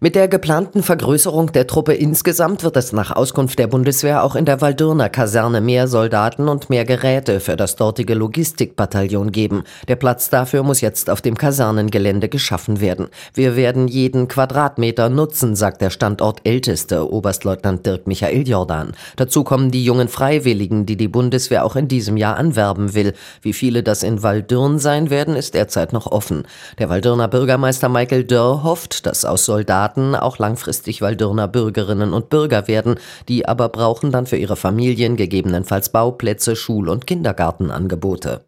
Mit der geplanten Vergrößerung der Truppe insgesamt wird es nach Auskunft der Bundeswehr auch in der Waldürner Kaserne mehr Soldaten und mehr Geräte für das dortige Logistikbataillon geben. Der Platz dafür muss jetzt auf dem Kasernengelände geschaffen werden. Wir werden jeden Quadratmeter nutzen, sagt der Standortälteste, Oberstleutnant Dirk Michael Jordan. Dazu kommen die jungen Freiwilligen, die die Bundeswehr auch in diesem Jahr anwerben will. Wie viele das in Waldürn sein werden, ist derzeit noch offen. Der Waldürner Bürgermeister Michael Dörr hofft, dass aus Soldaten auch langfristig Waldürner Bürgerinnen und Bürger werden. Die aber brauchen dann für ihre Familien gegebenenfalls Bauplätze, Schul- und Kindergartenangebote.